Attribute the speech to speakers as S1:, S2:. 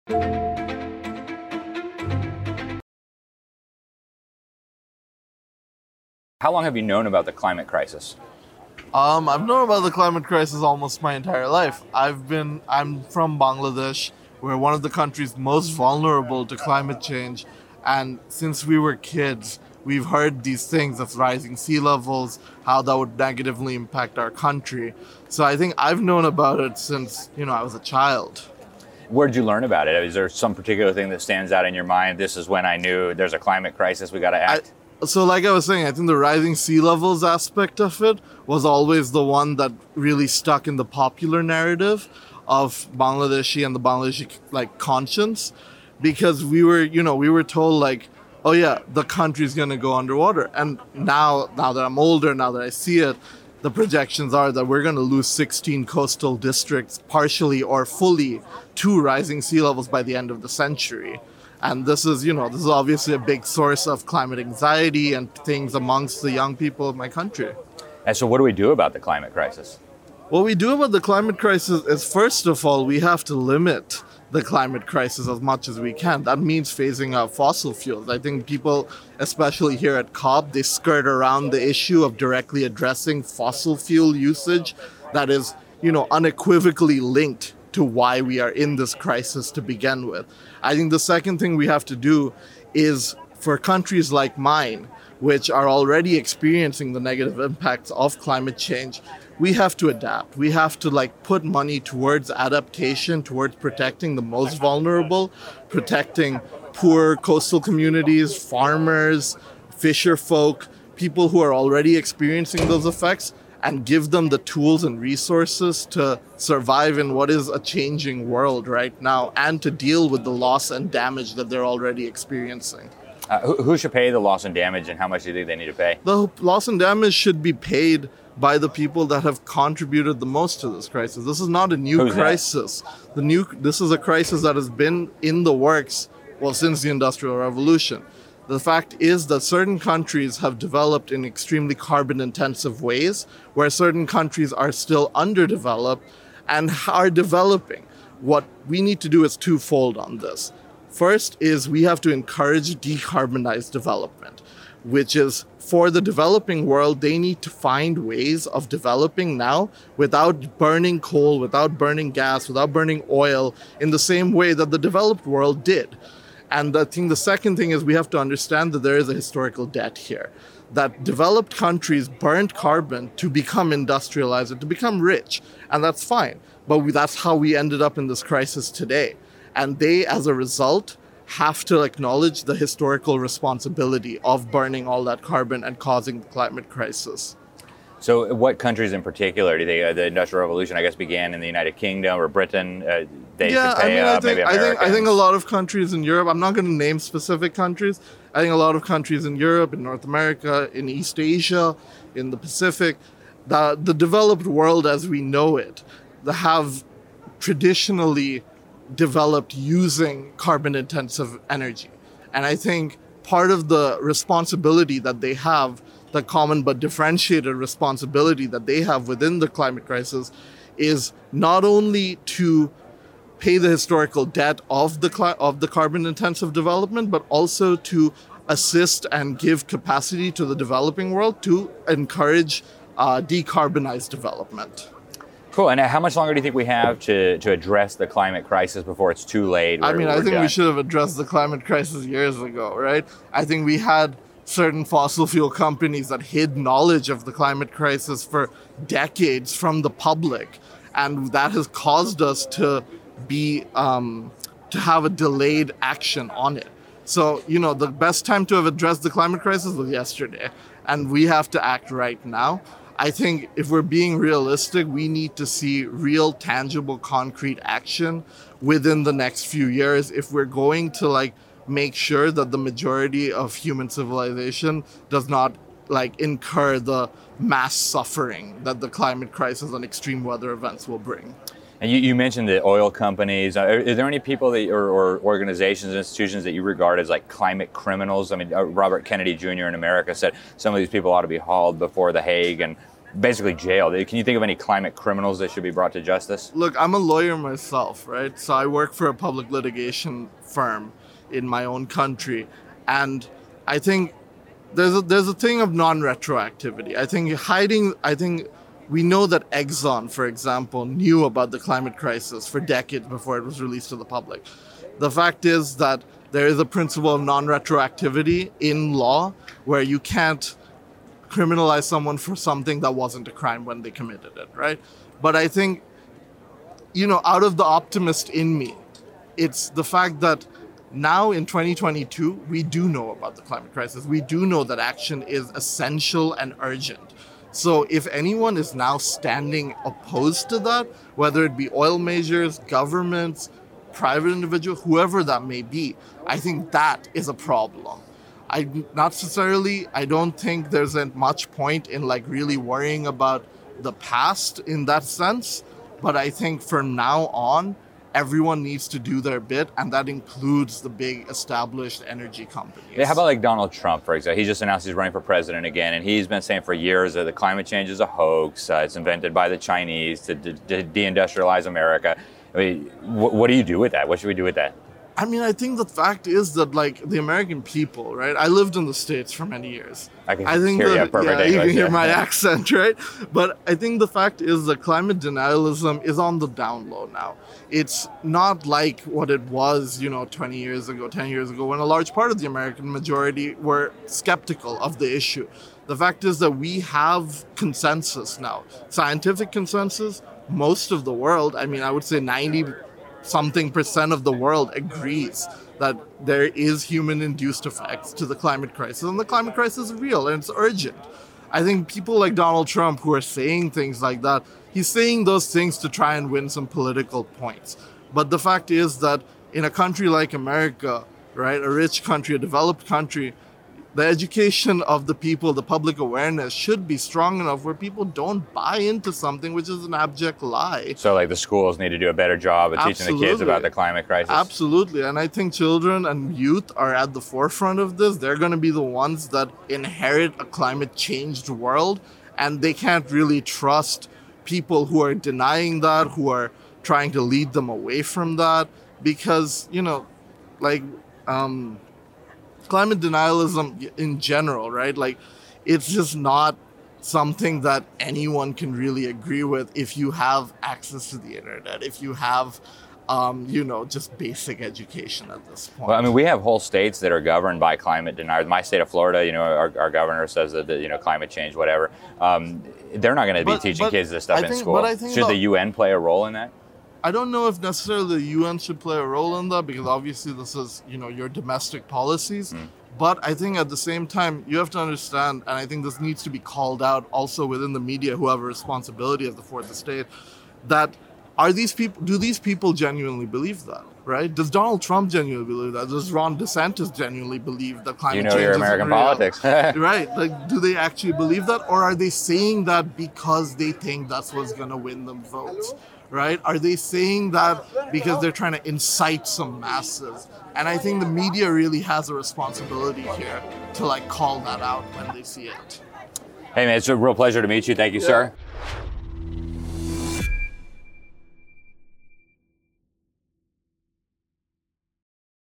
S1: How long have you known about the climate crisis?
S2: I've known about the climate crisis almost my entire life. I'm from Bangladesh. We're one of the countries most vulnerable to climate change. And since we were kids, we've heard these things of rising sea levels, how that would negatively impact our country. So I think I've known about it since, I was a child.
S1: Where'd you learn about it? Is there some particular thing that stands out in your mind? This is when I knew there's a climate crisis, we got to act.
S2: So like I was saying, I think the rising sea levels aspect of it was always the one that really stuck in the popular narrative of Bangladeshi and the Bangladeshi conscience, because we were told oh yeah, the country's gonna go underwater. And now that I'm older, now that I see it, the projections are that we're gonna lose 16 coastal districts partially or fully to rising sea levels by the end of the century. And this is obviously a big source of climate anxiety and things amongst the young people of my country.
S1: And so what do we do about the climate crisis?
S2: What we do about the climate crisis is, first of all, we have to limit the climate crisis as much as we can. That means phasing out fossil fuels. I think people, especially here at COP, they skirt around the issue of directly addressing fossil fuel usage that is, unequivocally linked to why we are in this crisis to begin with. I think the second thing we have to do is, for countries like mine, which are already experiencing the negative impacts of climate change, we have to adapt. We have to put money towards adaptation, towards protecting the most vulnerable, protecting poor coastal communities, farmers, fisher folk, people who are already experiencing those effects, and give them the tools and resources to survive in what is a changing world right now, and to deal with the loss and damage that they're already experiencing.
S1: Who should pay the loss and damage, and how much do you think they need to pay?
S2: The loss and damage should be paid by the people that have contributed the most to this crisis. This is not a new crisis. This is a crisis that has been in the works, since the Industrial Revolution. The fact is that certain countries have developed in extremely carbon-intensive ways, where certain countries are still underdeveloped and are developing. What we need to do is twofold on this. First is we have to encourage decarbonized development, which is, for the developing world, they need to find ways of developing now without burning coal, without burning gas, without burning oil in the same way that the developed world did. And I think the second thing is we have to understand that there is a historical debt here, that developed countries burnt carbon to become industrialized and to become rich, and that's fine. But that's how we ended up in this crisis today. And they, as a result, have to acknowledge the historical responsibility of burning all that carbon and causing the climate crisis.
S1: So what countries in particular do they, the Industrial Revolution, I guess, began in the United Kingdom or Britain? Maybe Americans?
S2: I think a lot of countries in Europe, I'm not going to name specific countries, I think a lot of countries in Europe, in North America, in East Asia, in the Pacific, the developed world as we know it, have traditionally developed using carbon-intensive energy. And I think part of the responsibility that they have, the common but differentiated responsibility that they have within the climate crisis, is not only to pay the historical debt of the carbon-intensive development, but also to assist and give capacity to the developing world to encourage decarbonized development.
S1: Cool. And how much longer do you think we have to address the climate crisis before it's too late?
S2: I think we should have addressed the climate crisis years ago, right? I think we had certain fossil fuel companies that hid knowledge of the climate crisis for decades from the public, and that has caused us to have a delayed action on it. So, the best time to have addressed the climate crisis was yesterday, and we have to act right now. I think if we're being realistic, we need to see real, tangible, concrete action within the next few years if we're going to make sure that the majority of human civilization does not incur the mass suffering that the climate crisis and extreme weather events will bring.
S1: And you mentioned the oil companies. Are there any people or organizations and institutions that you regard as climate criminals? I mean, Robert Kennedy Jr. in America said some of these people ought to be hauled before the Hague. And basically jailed. Can you think of any climate criminals that should be brought to justice?
S2: Look, I'm a lawyer myself, right? So I work for a public litigation firm in my own country, and I think there's a thing of non-retroactivity. I think we know that Exxon, for example, knew about the climate crisis for decades before it was released to the public. The fact is that there is a principle of non-retroactivity in law where you can't criminalize someone for something that wasn't a crime when they committed it, right? But I think, out of the optimist in me, it's the fact that now in 2022, we do know about the climate crisis. We do know that action is essential and urgent. So if anyone is now standing opposed to that, whether it be oil majors, governments, private individuals, whoever that may be, I think that is a problem. I don't think there's much point in really worrying about the past in that sense. But I think from now on, everyone needs to do their bit, and that includes the big established energy companies.
S1: Yeah, how about Donald Trump, for example? He just announced he's running for president again, and he's been saying for years that the climate change is a hoax. It's invented by the Chinese to deindustrialize America. I mean, what do you do with that? What should we do with that?
S2: I mean, I think the fact is that the American people, right? I lived in the States for many years.
S1: I can hear you perfect English.
S2: You can hear my accent, right? But I think the fact is that climate denialism is on the down low now. It's not like what it was, 20 years ago, 10 years ago, when a large part of the American majority were skeptical of the issue. The fact is that we have consensus now, scientific consensus. Most of the world, I would say 90-something% of the world agrees that there is human-induced effects to the climate crisis, and the climate crisis is real and it's urgent. I think people like Donald Trump who are saying things like that, he's saying those things to try and win some political points. But the fact is that in a country like America, right, a rich country, a developed country, the education of the people, the public awareness should be strong enough where people don't buy into something which is an abject lie.
S1: So the schools need to do a better job of teaching the kids about the climate crisis?
S2: Absolutely. And I think children and youth are at the forefront of this. They're going to be the ones that inherit a climate changed world, and they can't really trust people who are denying that, who are trying to lead them away from that, because, climate denialism in general, right? It's just not something that anyone can really agree with if you have access to the internet, if you have, just basic education at this point.
S1: Well, we have whole states that are governed by climate deniers. My state of Florida, our governor says that, climate change, whatever. They're not going to be teaching kids this stuff in school. Should the UN play a role in that?
S2: I don't know if necessarily the UN should play a role in that, because obviously this is, your domestic policies. But I think at the same time, you have to understand, and I think this needs to be called out also within the media who have a responsibility as the fourth estate, that do these people genuinely believe that, right? Does Donald Trump genuinely believe that? Does Ron DeSantis genuinely believe that climate change is real?
S1: Your American politics.
S2: Right. Do they actually believe that? Or are they saying that because they think that's what's going to win them votes? Right? Are they saying that because they're trying to incite some masses? And I think the media really has a responsibility here to call that out when they see it.
S1: Hey man, it's a real pleasure to meet you. Thank you, sir.